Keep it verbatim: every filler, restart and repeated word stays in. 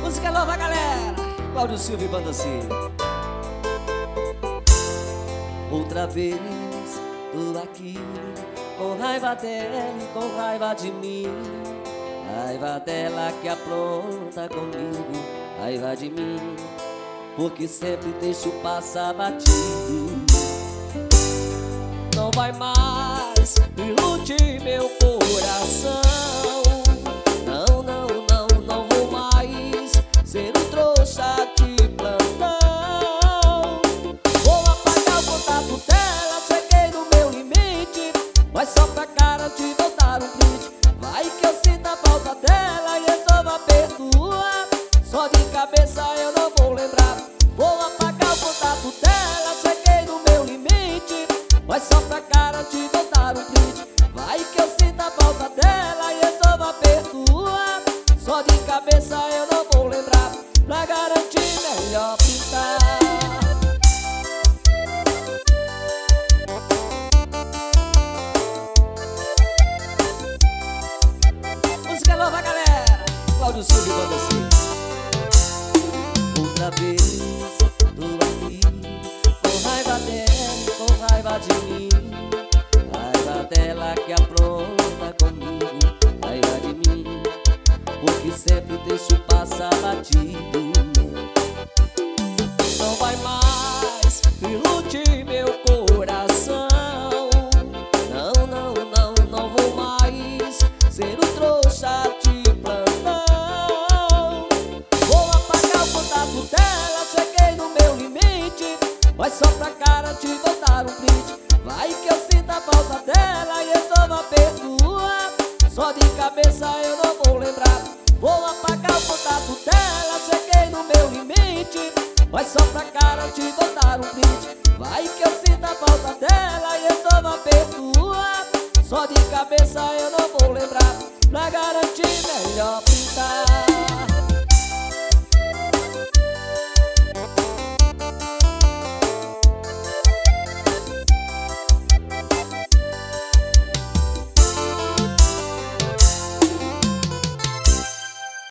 Música nova, galera. Cláudio Silva e Banda Cília. Outra vez, tô aqui, com raiva dela e com raiva de mim. Raiva dela que apronta comigo, raiva de mim, porque sempre deixo passar batido. Não vai mais iludir meu coração. Não, não, não, não vou mais ser um trouxa de plantão. Vou apagar o contato dela, cheguei no meu limite, mas só pra garantir voltar um print. Vai que eu sinto a falta dela e resolva perdoar. Só de cabeça eu não vou lembrar. Vou apagar o contato dela, cheguei no meu limite, mas só pra garantir voltar um print. Vai que eu sinto a falta dela e resolva perdoar. Só de cabeça eu não vou lembrar. Pra garantir melhor pintar. Música nova, galera. Cláudio Silva e Banda Cília. Outra vez, tô aqui, com raiva dela, com raiva de mim. Raiva dela que apronta comigo, raiva de mim, porque sempre deixo passar batido. Não vai mais iludir meu coração. Não, não, não, não vou mais ser um trouxa de plantão. Vou apagar o contato dela, cheguei no meu limite, mas só pra garantir voltar um print. Vai que eu sinto a falta dela e resolva perdoar. Só de cabeça eu não vou lembrar. Vou apagar o contato dela, cheguei no meu limite, mas só pra garantir voltar um print. Vai que eu sinto a falta dela e resolva perdoar. Só de cabeça eu não vou lembrar. Pra garantir melhor pintar.